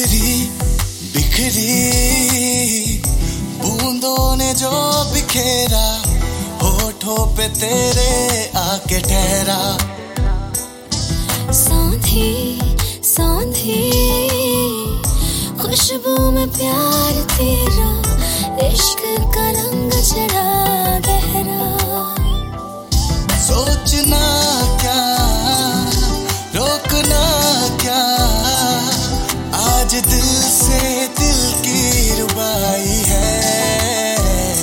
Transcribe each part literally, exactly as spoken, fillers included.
बिखरी बिखरी बूंदों ने जो बिखेरा, होठों पे तेरे आके ठहरा। सौंधी सौंधी खुशबू में प्यार तेरा, इश्क का रंग चढ़ा गहरा। सोचना क्या रोकना क्या, आज दिल से दिल की रुबाई है।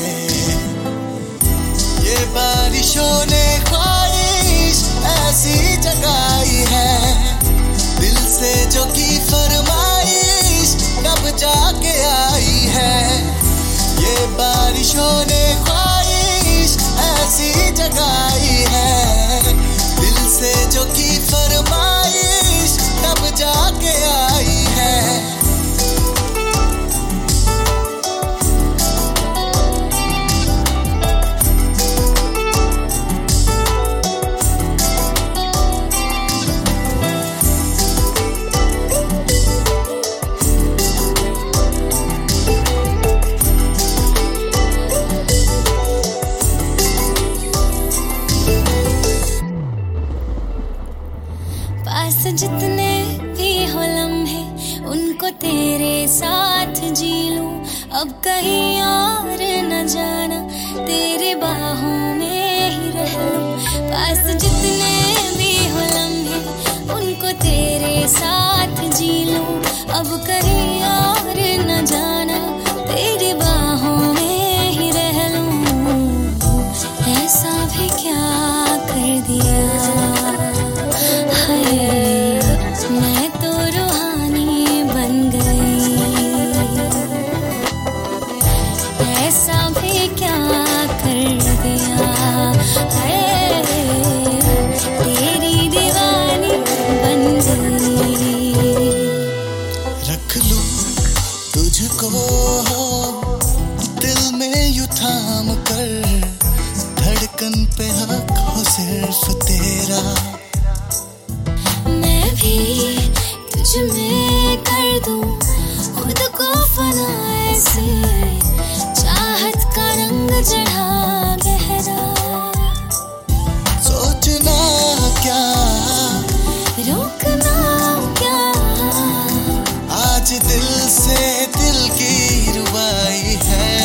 ये बारिशों ने ख्वाहिश ऐसी जगाई है, दिल से जो की फरमाइश कब जाके आई है। ये बारिशों ने ख्वाहिश ऐसी जगाई है, दिल से जो की फरमाइश कब जाके आई है। पास जितने भी हो लम्हे, उनको तेरे साथ जी लूं। अब कहीं और न जाना, तेरे बाहों में ही रह लूं। पास जितने भी हो लम्हे, उनको तेरे साथ जी लूं। अब कहीं और न जाना, तेरी बाहों में ही रह लूं। ऐसा भी क्या कर दिया, मैं तो रूहानी बन गई। ऐसा भी क्या कर दिया है, तेरी दीवानी बन गई। रख लूं तुझको दिल में यूं थाम कर, धड़कन पे हक हो सिर्फ तेरा। तुझ में कर दूं खुद को फना, ऐसे चाहत का रंग चढ़ा गहरा। सोचना क्या रोकना क्या, आज दिल से दिल की रुबाई है।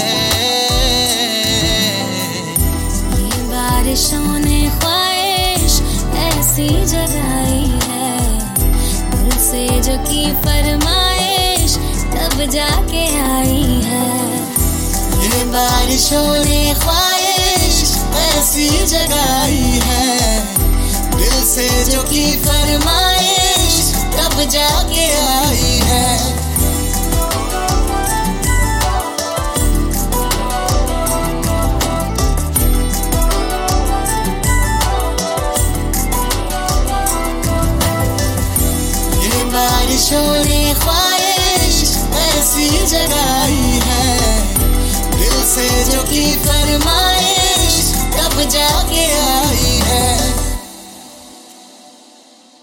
ये बारिशों ने ख्वाहिश ऐसी जगाई है, से जो की फरमाइश तब जाके आई है। ये बारिशों ने ख्वाहिश ऐसी जगाई है, दिल से जो की फरमाइश तब जाके आई है। बारिशों ने ख्वाहिश ऐसी जगाई है, दिल से जो की फरमाइश कब जाके आई।